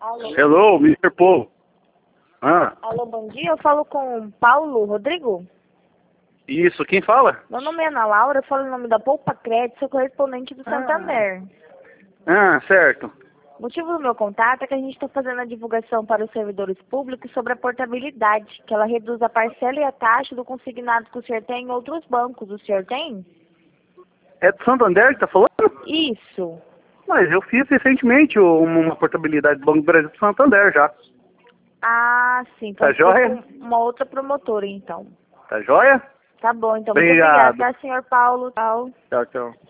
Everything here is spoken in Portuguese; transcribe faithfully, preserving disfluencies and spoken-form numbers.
Alô? Hello, mister Paul. Ah, Alô, bom dia. Eu falo com Paulo Rodrigo. isso, quem fala? Meu nome é Ana Laura, eu falo em nome da Poupa Crédito, sou correspondente do Santander. Ah, certo. O motivo do meu contato é que a gente está fazendo a divulgação para os servidores públicos sobre a portabilidade, que ela reduz a parcela e a taxa do consignado que o senhor tem em outros bancos. O senhor tem? É do Santander que tá falando? Isso. Mas eu fiz recentemente uma uma portabilidade do Banco do Brasil do Santander já. Ah, sim. Então Tá ficou joia? com uma outra promotora, então. Tá joia? Tá bom, então. Muito Obrigado. obrigada, tá, senhor Paulo. Tchau. Tchau, tchau.